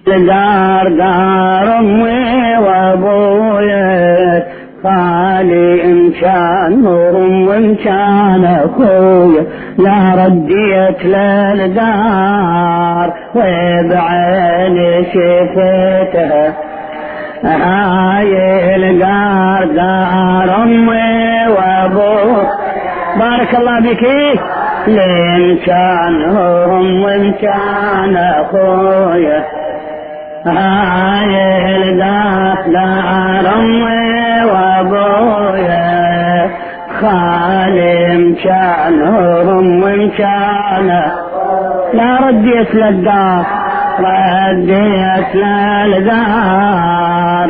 دار دار امي وابويا، خالي ان كان نور وان كان اخويا، لا رديت للدار وبعيني شفتها، هاي الدار دار امي وابويا. بارك الله بك. لين كان هم وان كان اخويا، هاي الدار دار امي وابويا، خالي كان هم وان كان، لا رديت للدار رديت للدار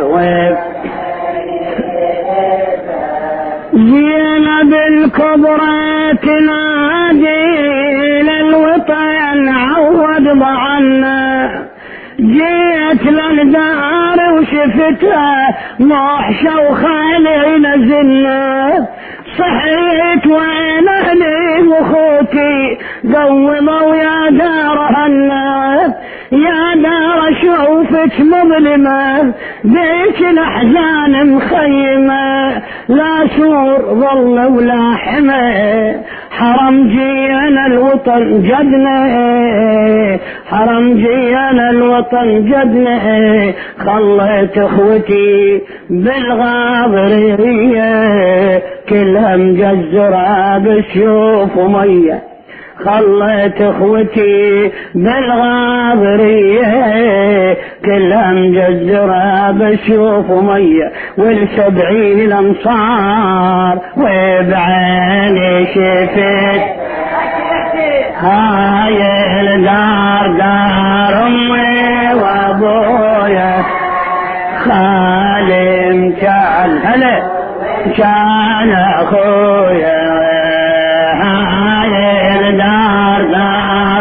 زينب الكبرى تنادي للوطن عود ضعنا، جيت للدار وشفتها محشة وخالي نزلنا، صحيت وين اهلي واخوتي قوموا يا دار هلا، يا دار شوفك مظلمة بيك الاحزان مخيمة، لا سور ظل ولا حمى، حرم جينا الوطن جدنا، حرم جينا الوطن جدنا، خليت اخوتي بالغابرية كلها مجزرة بسيوف ومية، خليت اخوتي بالغابرية كلها مجزرة بسيوف ومية، والسبعين الانصار وبعيني شفت، هاي الدار دار امي وابويا، خالي كان هلا كان اخويا، هاي الدار دار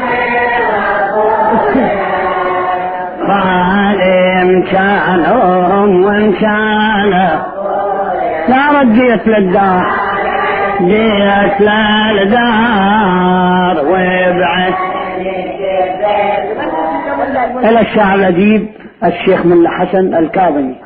خالي كان وان كان، لا رديت للدار جيت للدار وبعد. إلى الشاعر الأديب الشيخ ملا حسن الكاظمي.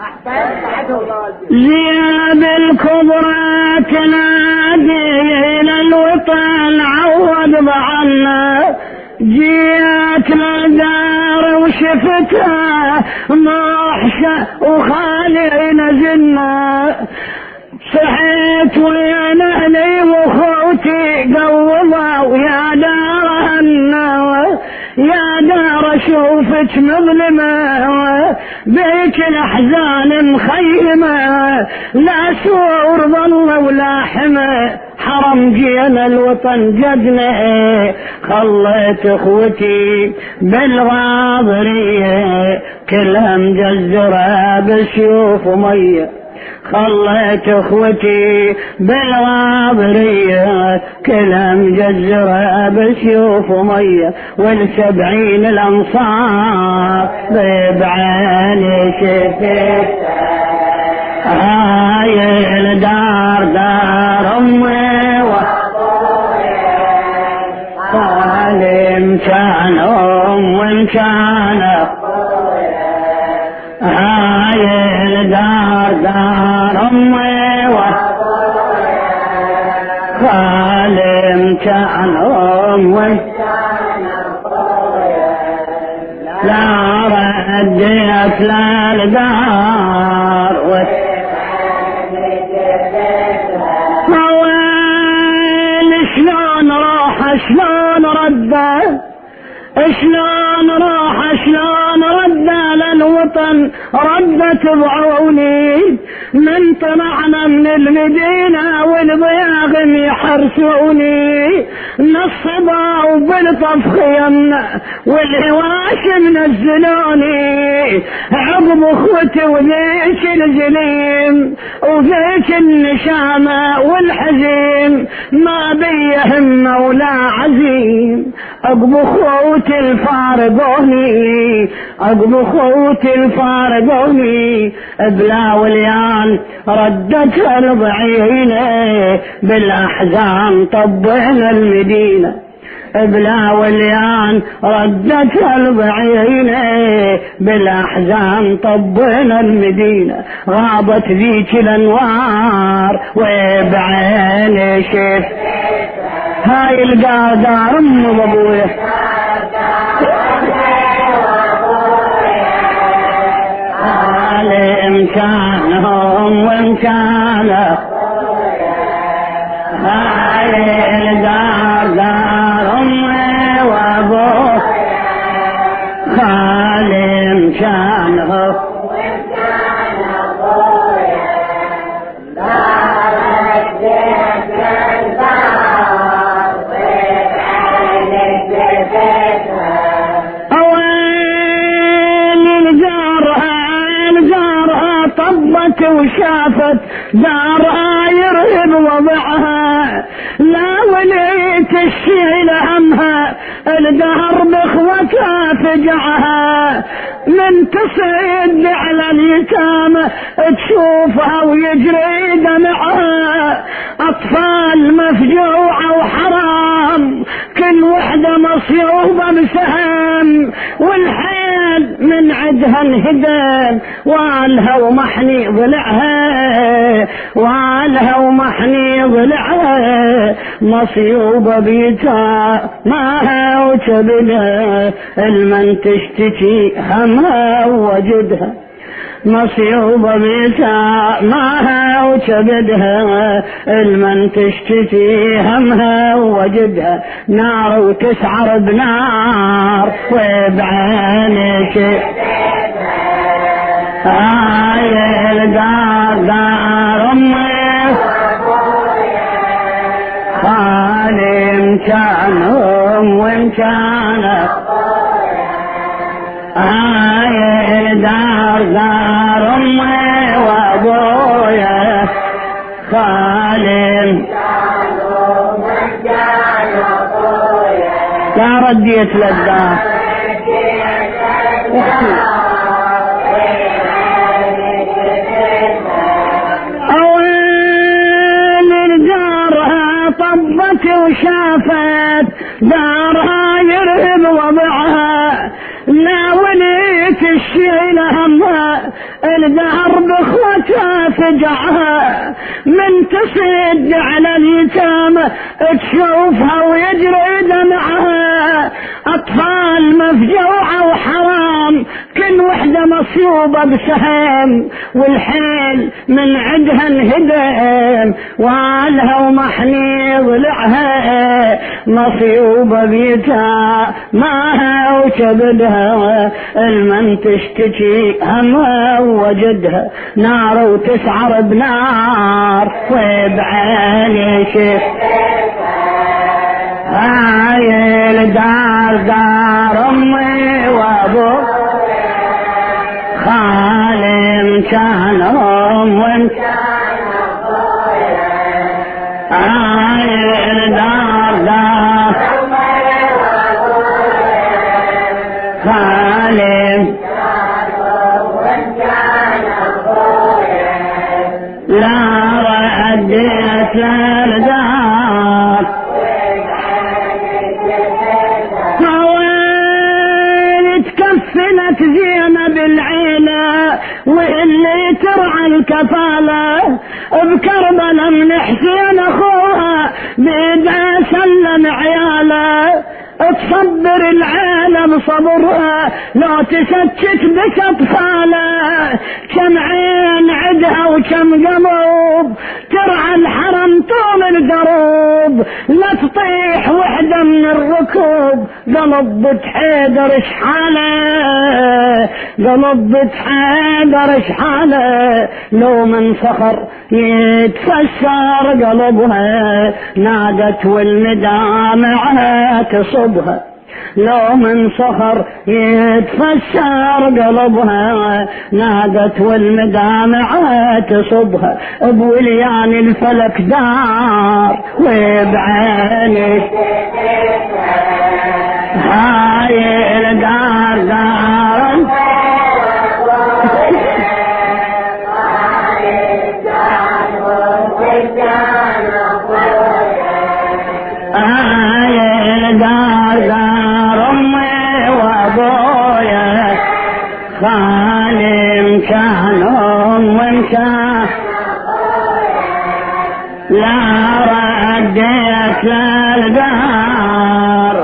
زينب الكبرى تنادي إلى الوطن عود ضعنا، جيت للدار وشفتها محشة وخالي نزلنا، صحيت وين اهلي واخوتي قوموا يا دار هالنوى، يا دار شوفك مظلمة بيك الاحزان مخيمة، لا سور ظل ولا حمى، حرم جينا الوطن جدنا، خليت اخوتي بالغابرية كلها مجزرة بسيوف ومية، خليت اخوتي بالغابرية كلها مجزرة بسيوف ومية، والسبعين الانصار بعيني شفت، هاي الدار دار امي وخالي كان وان كان، هاي الدار دار امي وخالي كان وان كان، لا رديت للدار وين شلون راح شلون رده، شلون راح شلون رده للوطن، ردت بعوني من طلعنا من المدينة والضياغم يحرسوني، نصبا وبالطف خيمنا والهواشم نزلوني، عقب اخوتي وذيك الجليم وذيك النشامة والحزين، ما بي همة ولا عزيم، عقب اخوتي الفارقوني، عقب اخوتي الفارقوني، بلا وليان ردت الضعينة، بالاحزان طبعنا المدينة، بلا وليان ردت الضعينة، بالاحزان طبنا المدينة، غابت ذيك الانوار وبعيني شف هاي القادر ام ابويا على امكانهم وامكانه، هاي القادر امي وابوه خالي امكانه وشافت دارها يرهب وضعها، لا وليت الشيل همها الدهر بخوتها فجعها، من تصيد على اليتامى تشوفها ويجري دمعها، اطفال مفجوعة وحرام كل وحدة مصيوبة بسهم، والحيل من عدها انهدم والها ومحني ضلعها، والها ومحني ضلعها مصيوبة بيتها ماها وتبلها، المن تشتكي همها ووجدها مصيوبة بيتها ماها وتبدها، المن تشتكي همها ووجدها، نار وتسعر بنار وبعينك هاي القادر امي خالي امكانهم وامكانك، هاي القادر امي وابويا خالي امكانهم وامكانك، يا رديت للدار وشافت دارها يرهب وضعها، لا وليت الشيل همها الدهر بخوتها فجعها، من تصد على اليتامى تشوفها ويجري دمعها، اطفال مفجوعة وحرام كل وحدة مصيوبة بسهم، والحيل من عدها انهدم والها ومحني ضلعها مصيوبة بيتها ماها وكبدها، المن تشتكي همها ووجدها، نار وتسعر بنار وبعيني شف هاي الدار دار امي وابو خالي امكانهم وامكان هاي الدار دار خالي لا رديت للدار فوين تكفلت زينب العيلة واللي ترعى الكفالة بكربلاء من حسين اخوها بيدها سلم عياله، تصبر العالم صبرها لو تسكت بك اطفاله، كم عين عدها وكم قلب ترعى الحرم طول الدروب، لا تطيح وحده من الركوب، قلب بتحيدر شحاله قلب بتحيدر شحاله، لو من صخر يتفسر قلبها نادت والمدامعها تصبها، لو من صخر يتفسر قلبها نادت والمدامعة تصبها، بوليان الفلك دار وبعينك هاي الدار دار هاي الدار دار امي وابويا خالي كانهم وانكان لا رديت للدار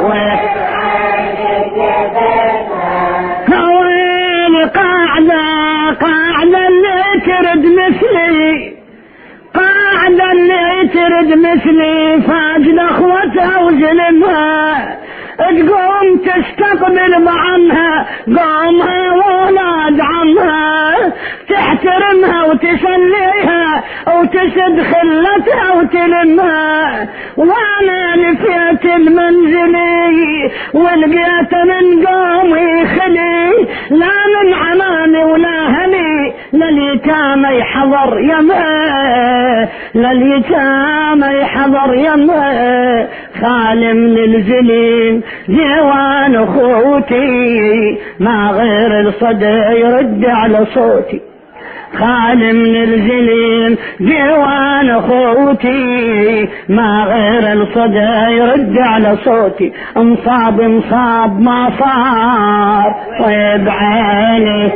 وين قاعدة اللي ترد مثلي قاعدة اللي ترد مثلي فاجد اخوتها وزلمها تقوم تستقبل بعمها قومها وولاد عمها تحترمها وتسليها وتسد خلتها وتلمها وانا لفيت المنزلي ولقيت من قومي خلي لا من عمامي ولا هلي لليتامى يحضر يمه لليتامى يحضر يمه خالم للزليم جوان اخوتي ما غير الصدى يرد على صوتي خالم للزليم جوان اخوتي ما غير الصدى يرد على صوتي انصاب ما صار طيب عيني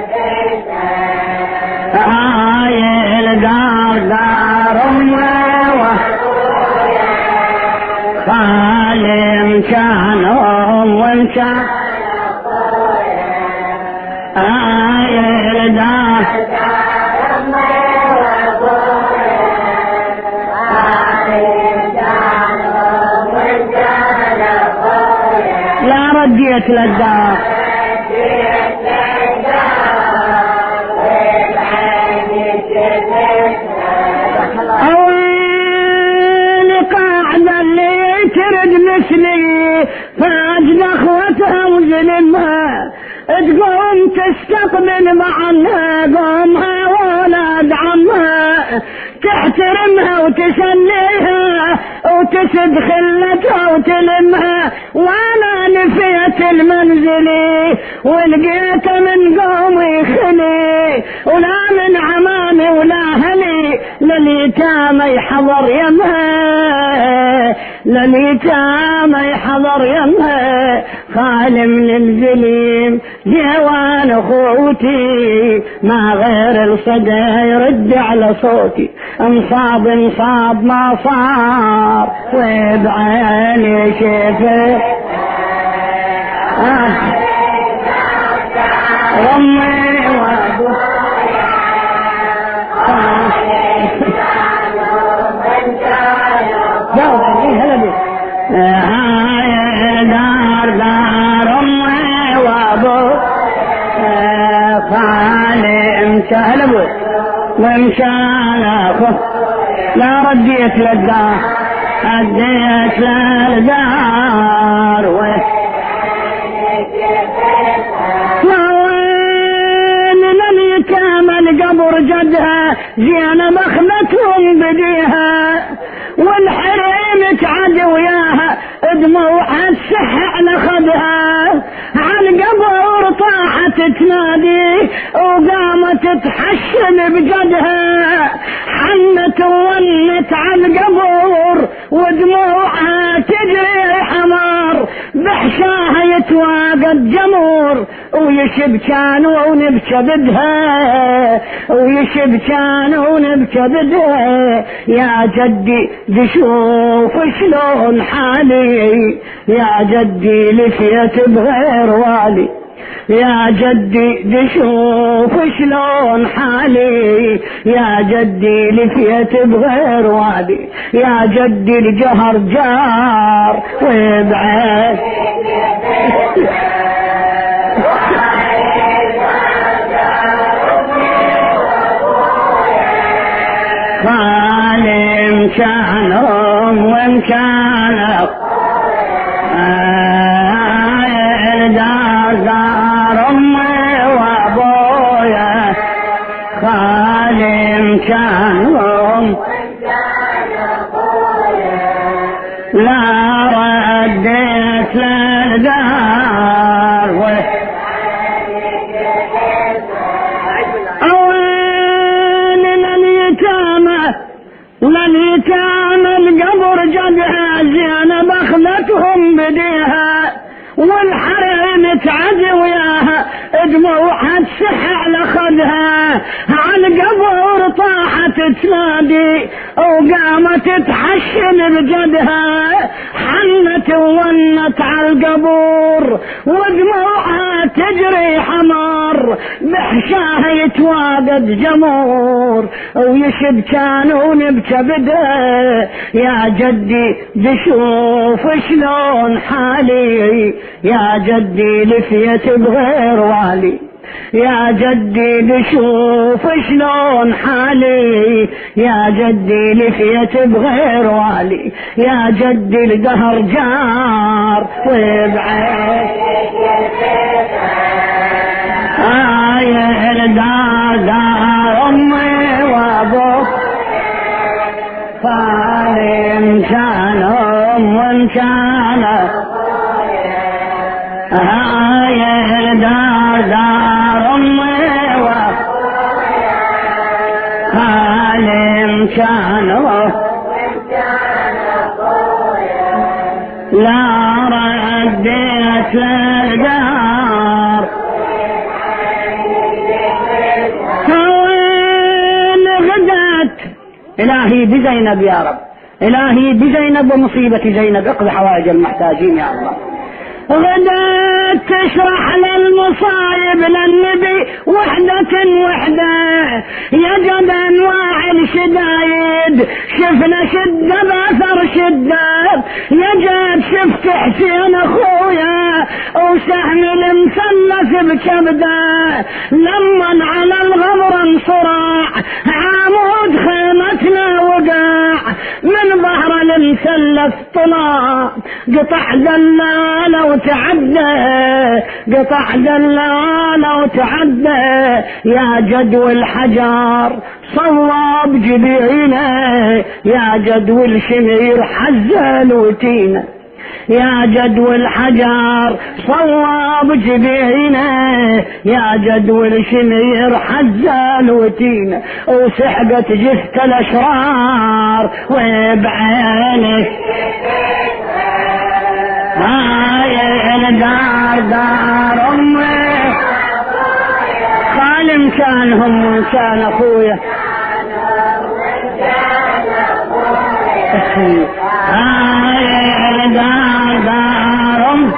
دار خالم كانهم وانكان دار لا رديت للدار مثلي فاجد اخوتها وزلمها تقوم تستقبل معنا قومها وولاد عمها تحترمها وتسليها وتسد خلتها وتلمها وانا نفيت المنزلي ولقيت من قومي خلي ولا من عمامي ولا هلي لليتامى يحضر يمها لليتامى يحضر يمها خالم للزليم جوان اخوتي ما غير الصدى يرد على صوتي انصاب ما صار وبعيني شفت امي وابويا دار امي وابويا خالي امشان ابوي وامشان اخوه لا رديت للدار اديت للدار وين لليتامى القبر جدها زينة مخلتهم بديها والحريم تعد وياها دموعها تسح على خدها عن قبر طاحت تنادي وقامت تحشم بجدها حنت وونت على القبر ودموعها تجري حمار بحشاها يتواقد جمور ويشب كان ونبكى بدها ويشب كان ونبكى بدها يا جدي بشوف شلون حالي يا جدي لفيت بغير والي يا جدي بشوف شلون حالي يا جدي لفيت بغير والي يا جدي الجهر جار ويبعد خالي كانهم وان كانوا دار امي وابويا خالي كانهم لا رديت للدار لليتامى القبر جدها زينة بخلتهم بديها والحرم تعد وياها ودموعها تسح على خدها عالقبر طاحت تنادي وقامت تحشن بجدها حنت وونت عالقبر ودموعها تجري حمار بحشاها يتواقد جمور ويشب كانون بكبده يا جدي بشوف شلون حالي يا جدي لفيت بغير والي يا جدي بشوف شلون حالي يا جدي لفيت بغير والي يا جدي الدهر جار ويبعد دار امي وابوك فالي كانوا وان كان دار امي وفالي كانوا لا رديت للدار وين غدت إلهي بزينب يا رب إلهي بزينب ومصيبة زينب اقضي حوائج المحتاجين يا الله غدت تشرح للمصايب للنبي وحدة يا جد انواع الشدايد شفنا شدة باثر شدة يا جد شفت حسين اخويا وسهم المثلث بكبده لما على الغمر انصراع عمود خيمتنا وقع من ظهر المثلث طلع قطع دلالة وتعدى قطع دلالة وتعدى يا جدو الحجر صواب جبينه يا جدو الشمير حزل وتينه يا جدو الحجر صواب جبينه يا جدو الشمير حزل وتينه وسحقت جثة الاشرار وبعينه هاي دار امي خالم كانهم وكان اخويا هاي دار امي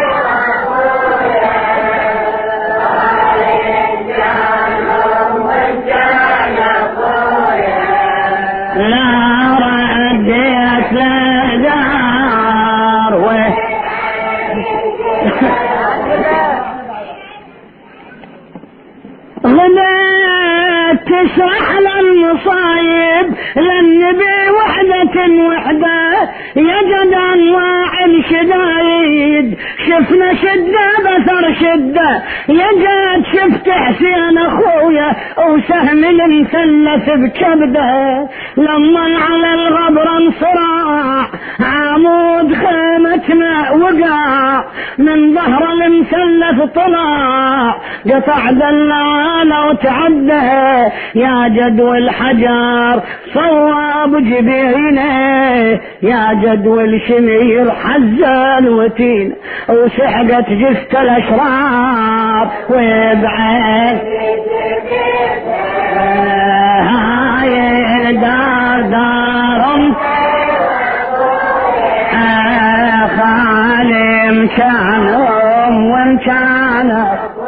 لا رديت لدار غدت تشرح للمصايب للنبي وحدة يا جد انواع الشدايد شفنا شدة بثر شدة يا جد شفت حسين اخويا وسهم المثلث بكبده لما على الغبر انصراع عمود خيمتنا وقع من ظهر المثلث طلع قطع دلالة وتعدى يا جدو الحجر صواب جبينه يا جدو الشمير حزل وتين وسحقت جثة الاشرار وبعين هاي دار خالم كانوا وان كان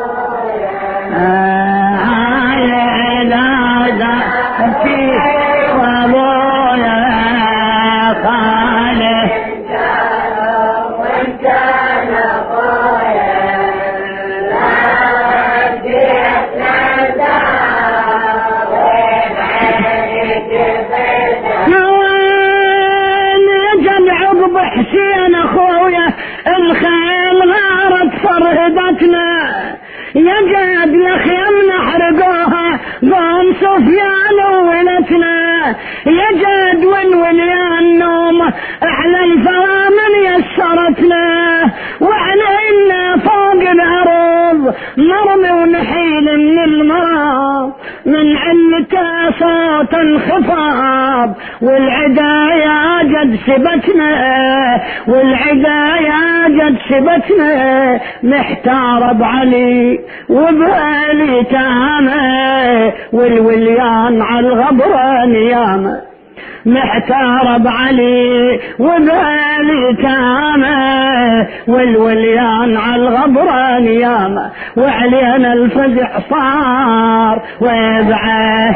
حسين اخويا الخيل غارت فرهدتنا يا جاد لخيمنا حرقوها قوم سفيان وولتنا يا جاد ونولي النوم احلى الفوامن يسرتنا وعلينا فوق الارض مرمي ونحيل من المرض من علته صوت انخفاض والعدا يا جد سبتنا والعدا يا جد سبتنا محتار بعلي وبالي تامه والوليان على الغبره نيامه محتار بعلي وبالي تامه والوليان على الغبره نيامه وعلينا الفزع صار ويبعه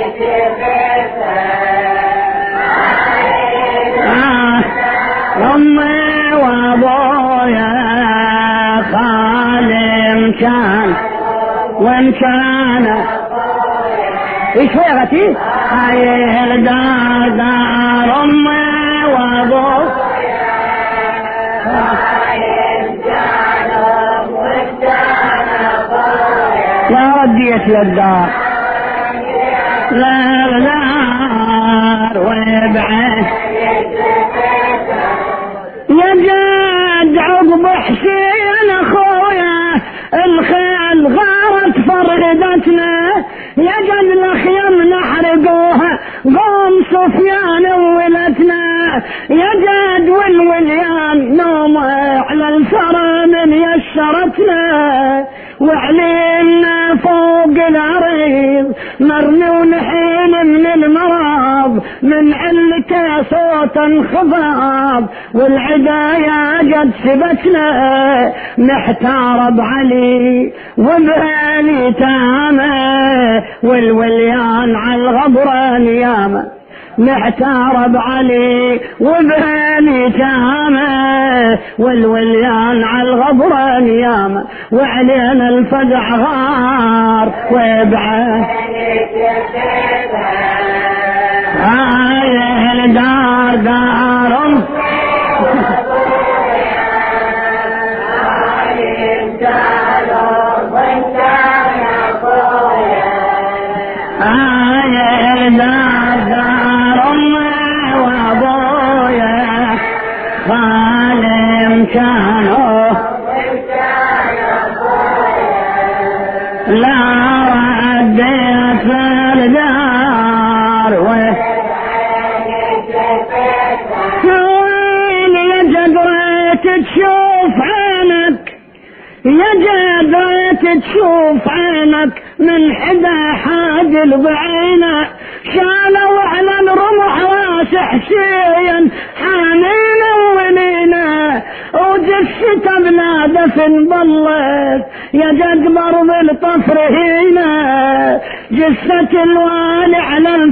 امي وابويا خالي كان وان كان ايش يا غتي هاي الدار امي وابو يا رديت للدار لا الدار ويبعد يا جد عقب حسين اخويا الخيل غارت فرقتنا يا جد الخيم نحرقوها قوم سفيان ولتنا يا جد والوليان نوم على الثرى من يشرتنا وعلينا فوق العريض مرمي ونحيل من المرض من علته صوت انخفاض والعدا يا جد سبتنا محتار بعلي وبالي تامه والوليان على الغبره نيامه محتار بعلي وبالي تامه والوليان على الغبره نيامه وعلينا الفزع غار ويبعه هاي الدار دار هاي الدار دار امي وابويا خالي كانوا لا رديت الدار وين يا جدريت تشوف عينك يا جدريت تشوف عينك من حدا حاجل بعينه شالوا على الرمح راس حسين حانين ولينا وجسته بلا دفن ضلت يا جد برض الطفر هنا جسة الوالي على